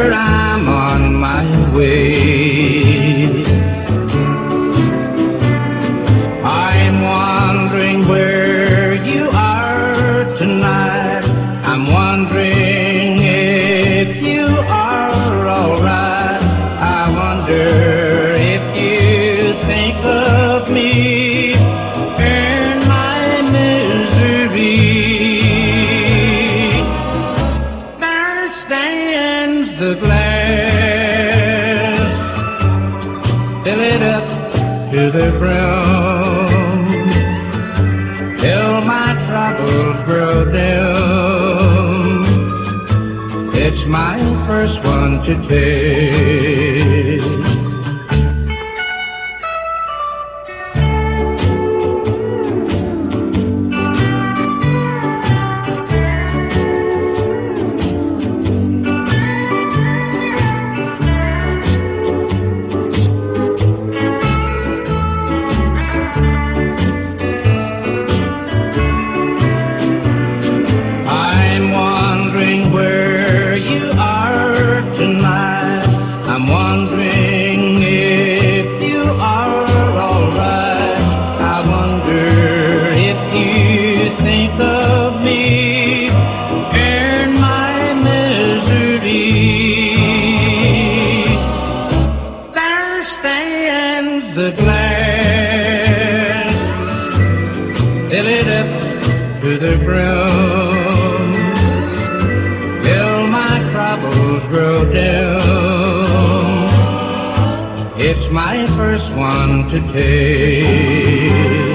I'm on my way. I'm wondering where you are tonight. I'm wondering if you are alright. I wonder if you think of me in my misery. There stands the glass, fill it up to the brim, till my troubles grow dim. It's my first one to take. I'm wondering if you are alright. I wonder if you think of me in my misery. There stands the glass, fill it up to the brim, till my troubles grow dim. It's my first one to take.